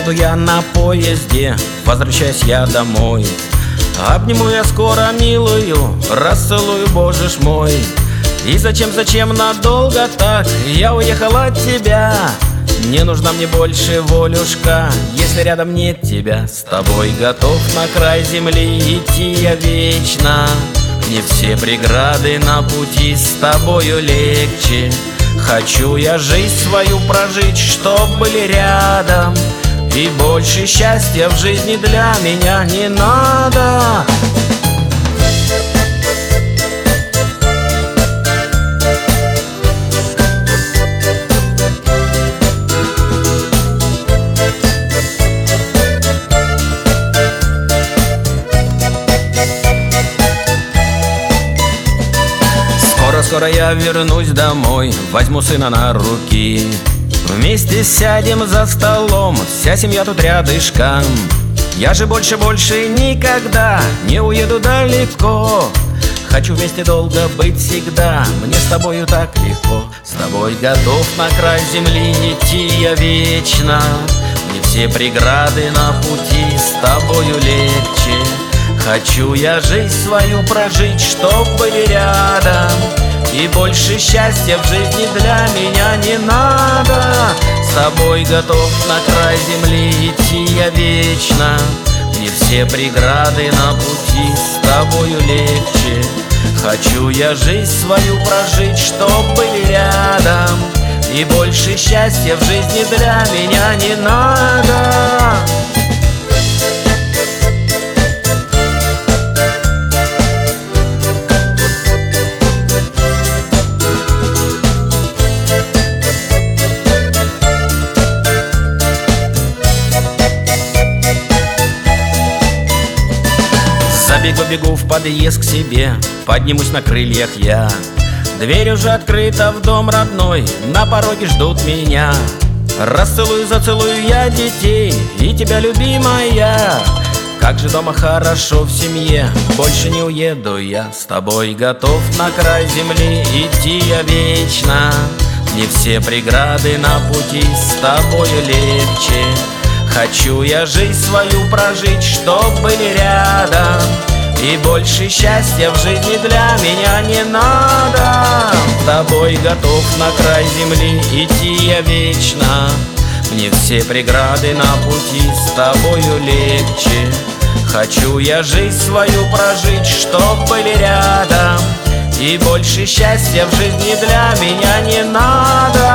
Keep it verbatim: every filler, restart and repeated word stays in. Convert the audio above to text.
Еду я на поезде, возвращаюсь я домой. Обниму я скоро милую, расцелую, боже ж мой. И зачем, зачем надолго так я уехал от тебя? Не нужна мне больше волюшка, если рядом нет тебя. С тобой готов на край земли идти я вечно. Мне все преграды на пути с тобою легче. Хочу я жизнь свою прожить, чтоб были рядом. И больше счастья в жизни для меня не надо. Скоро я вернусь домой, возьму сына на руки. Вместе сядем за столом, вся семья тут рядышком. Я же больше-больше никогда не уеду далеко. Хочу вместе долго быть всегда, мне с тобою так легко. С тобой готов на край земли идти я вечно. Мне все преграды на пути с тобою легче. Хочу я жизнь свою прожить, чтоб были рядом. И больше счастья в жизни для меня не надо. С тобой готов на край земли идти я вечно. Мне все преграды на пути с тобою легче. Хочу я жизнь свою прожить, чтоб были рядом. И больше счастья в жизни для меня не надо. Забегу-бегу в подъезд к себе, поднимусь на крыльях я. Дверь уже открыта в дом родной, на пороге ждут меня. Расцелую, зацелую я детей и тебя, любимая. Как же дома хорошо в семье, больше не уеду я. С тобой готов на край земли идти я вечно. Мне все преграды на пути с тобою легче. Хочу я жизнь свою прожить, чтоб были рядом. И больше счастья в жизни для меня не надо. С тобой готов на край земли идти я вечно. Мне все преграды на пути с тобою легче. Хочу я жизнь свою прожить, чтоб были рядом. И больше счастья в жизни для меня не надо.